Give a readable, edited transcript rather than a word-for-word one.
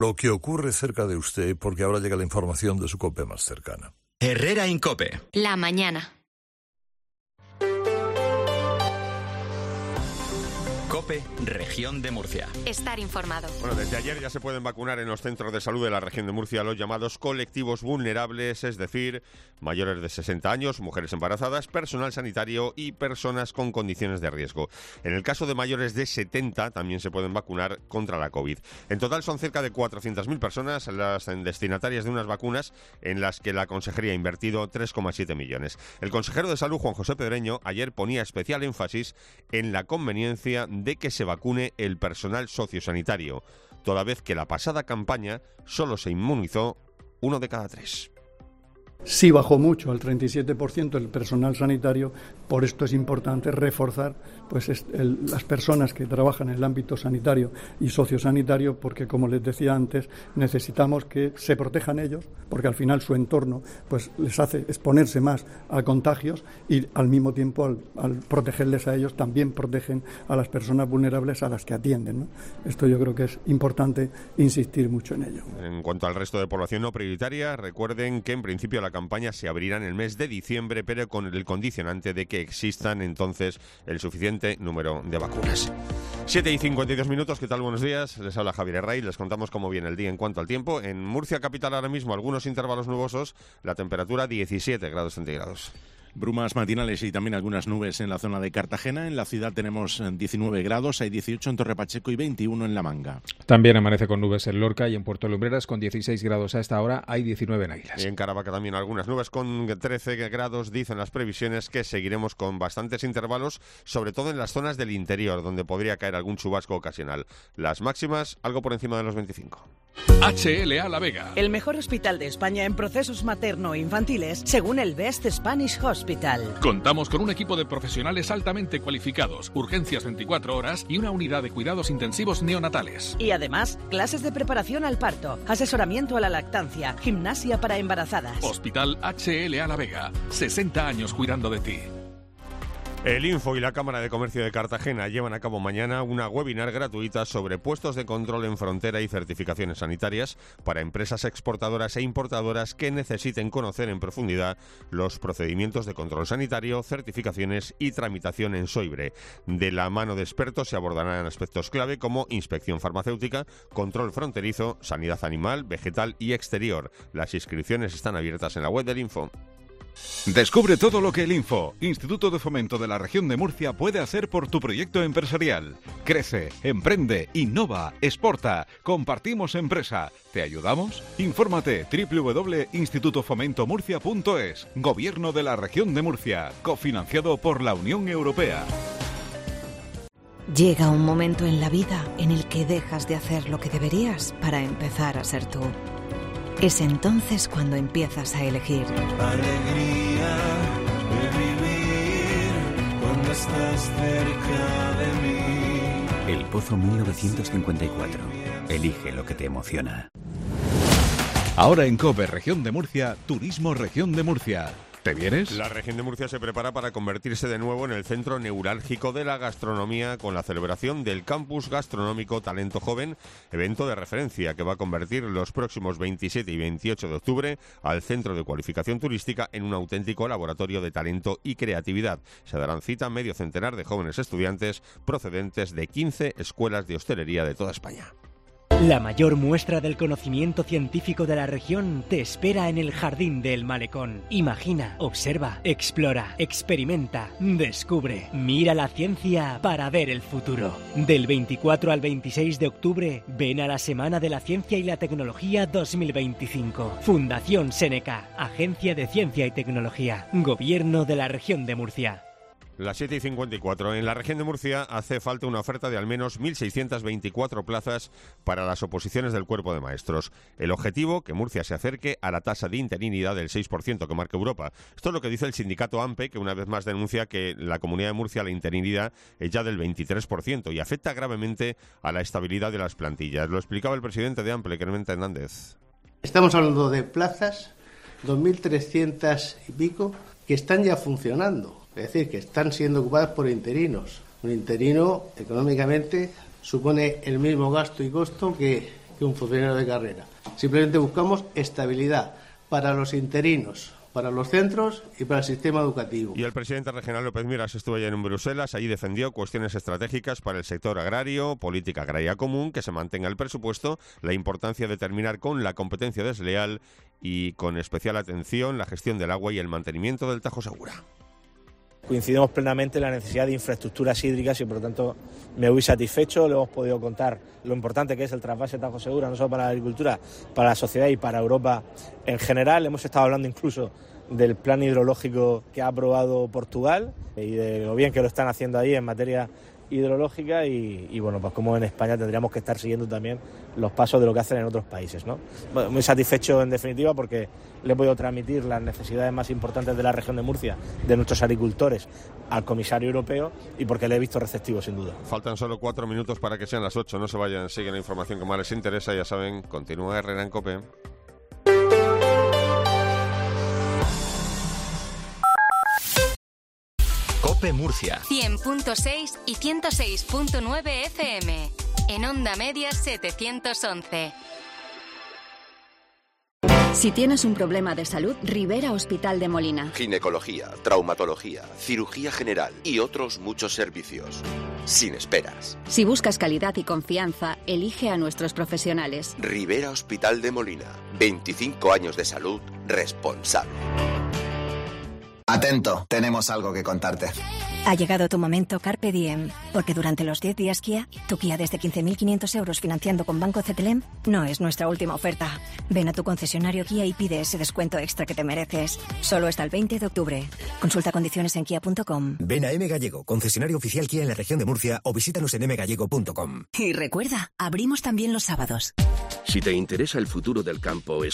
Lo que ocurre cerca de usted, porque ahora llega la información de su COPE más cercana. Herrera Incope. La mañana. COPE, Región de Murcia. Estar informado. Bueno, desde ayer ya se pueden vacunar en los centros de salud de la Región de Murcia los llamados colectivos vulnerables, es decir, mayores de 60 años, mujeres embarazadas, personal sanitario y personas con condiciones de riesgo. En el caso de mayores de 70 también se pueden vacunar contra la COVID. En total son cerca de 400.000 personas las destinatarias de unas vacunas en las que la Consejería ha invertido 3,7 millones. El consejero de Salud, Juan José Pedreño, ayer ponía especial énfasis en la conveniencia de que se vacune el personal sociosanitario, toda vez que la pasada campaña solo se inmunizó 1 de cada 3. Sí bajó mucho, al 37% el personal sanitario. Por esto es importante reforzar las personas que trabajan en el ámbito sanitario y sociosanitario, porque, como les decía antes, necesitamos que se protejan ellos, porque al final su entorno les hace exponerse más a contagios y al mismo tiempo al protegerles a ellos también protegen a las personas vulnerables a las que atienden, ¿no? Esto yo creo que es importante insistir mucho en ello. En cuanto al resto de población no prioritaria, recuerden que en principio la campaña se abrirá en el mes de diciembre, pero con el condicionante de que existan entonces el suficiente número de vacunas. 7:52, ¿qué tal? Buenos días, les habla Javier Herray, les contamos cómo viene el día en cuanto al tiempo. En Murcia capital ahora mismo algunos intervalos nubosos, la temperatura 17 grados centígrados. Brumas matinales y también algunas nubes en la zona de Cartagena. En la ciudad tenemos 19 grados, hay 18 en Torre Pacheco y 21 en La Manga. También amanece con nubes en Lorca y en Puerto Lumbreras con 16 grados a esta hora, hay 19 en Águilas. Y en Caravaca también algunas nubes con 13 grados, dicen las previsiones que seguiremos con bastantes intervalos, sobre todo en las zonas del interior, donde podría caer algún chubasco ocasional. Las máximas algo por encima de los 25. HLA La Vega. El mejor hospital de España en procesos materno-infantiles, según el Best Spanish Hospital. Contamos con un equipo de profesionales altamente cualificados, urgencias 24 horas y una unidad de cuidados intensivos neonatales. Y además, clases de preparación al parto, asesoramiento a la lactancia, gimnasia para embarazadas. Hospital HLA La Vega, 60 años cuidando de ti. El Info y la Cámara de Comercio de Cartagena llevan a cabo mañana una webinar gratuita sobre puestos de control en frontera y certificaciones sanitarias para empresas exportadoras e importadoras que necesiten conocer en profundidad los procedimientos de control sanitario, certificaciones y tramitación en SOIBRE. De la mano de expertos se abordarán aspectos clave como inspección farmacéutica, control fronterizo, sanidad animal, vegetal y exterior. Las inscripciones están abiertas en la web del Info. Descubre todo lo que el Info, Instituto de Fomento de la Región de Murcia, puede hacer por tu proyecto empresarial. Crece, emprende, innova, exporta. Compartimos empresa. ¿Te ayudamos? Infórmate www.institutofomentomurcia.es. Gobierno de la Región de Murcia. Cofinanciado por la Unión Europea. Llega un momento en la vida en el que dejas de hacer lo que deberías para empezar a ser tú. Es entonces cuando empiezas a elegir. Alegría de vivir cuando estás cerca de mí. El Pozo 1954. Elige lo que te emociona. Ahora en COPE Región de Murcia, Turismo Región de Murcia. ¿Te vienes? La Región de Murcia se prepara para convertirse de nuevo en el centro neurálgico de la gastronomía con la celebración del Campus Gastronómico Talento Joven, evento de referencia que va a convertir los próximos 27 y 28 de octubre al Centro de Cualificación Turística en un auténtico laboratorio de talento y creatividad. Se darán cita medio centenar de jóvenes estudiantes procedentes de 15 escuelas de hostelería de toda España. La mayor muestra del conocimiento científico de la región te espera en el Jardín del Malecón. Imagina, observa, explora, experimenta, descubre. Mira la ciencia para ver el futuro. Del 24 al 26 de octubre, ven a la Semana de la Ciencia y la Tecnología 2025. Fundación Seneca, Agencia de Ciencia y Tecnología, Gobierno de la Región de Murcia. Las 7:54. En la Región de Murcia hace falta una oferta de al menos 1.624 plazas para las oposiciones del Cuerpo de Maestros. El objetivo, que Murcia se acerque a la tasa de interinidad del 6% que marca Europa. Esto es lo que dice el sindicato AMPE, que una vez más denuncia que en la Comunidad de Murcia la interinidad es ya del 23% y afecta gravemente a la estabilidad de las plantillas. Lo explicaba el presidente de AMPE, Clemente Hernández. Estamos hablando de plazas, 2.300 y pico, que están ya funcionando. Es decir, que están siendo ocupadas por interinos. Un interino, económicamente, supone el mismo gasto y costo que que un funcionario de carrera. Simplemente buscamos estabilidad para los interinos, para los centros y para el sistema educativo. Y el presidente regional López Miras estuvo ayer en Bruselas. Allí defendió cuestiones estratégicas para el sector agrario, política agraria común, que se mantenga el presupuesto, la importancia de terminar con la competencia desleal y con especial atención la gestión del agua y el mantenimiento del Tajo Segura. Coincidimos plenamente en la necesidad de infraestructuras hídricas y por lo tanto me voy satisfecho. Le hemos podido contar lo importante que es el trasvase Tajo Segura, no solo para la agricultura, para la sociedad y para Europa en general. Hemos estado hablando incluso del plan hidrológico que ha aprobado Portugal y de lo bien que lo están haciendo ahí en materia hidrológica y bueno, pues como en España tendríamos que estar siguiendo también los pasos de lo que hacen en otros países, ¿no? Bueno, muy satisfecho en definitiva porque le he podido transmitir las necesidades más importantes de la región de Murcia, de nuestros agricultores, al comisario europeo y porque le he visto receptivo sin duda. Faltan solo 4 minutos para que sean las 8, no se vayan, siguen la información que más les interesa, ya saben, continúa Herrera en COPE. COPE Murcia 100.6 y 106.9 FM. En Onda Media 711. Si tienes un problema de salud, Rivera Hospital de Molina. Ginecología, traumatología, cirugía general y otros muchos servicios. Sin esperas. Si buscas calidad y confianza, elige a nuestros profesionales. Rivera Hospital de Molina. 25 años de salud responsable. Atento, tenemos algo que contarte. Ha llegado tu momento Carpe Diem, porque durante los 10 días Kia, tu Kia desde 15.500 euros financiando con Banco CTLM no es nuestra última oferta. Ven a tu concesionario Kia y pide ese descuento extra que te mereces. Solo hasta el 20 de octubre. Consulta condiciones en kia.com. Ven a M Gallego, concesionario oficial Kia en la región de Murcia o visítanos en mgallego.com. Y recuerda, abrimos también los sábados. Si te interesa el futuro del campo,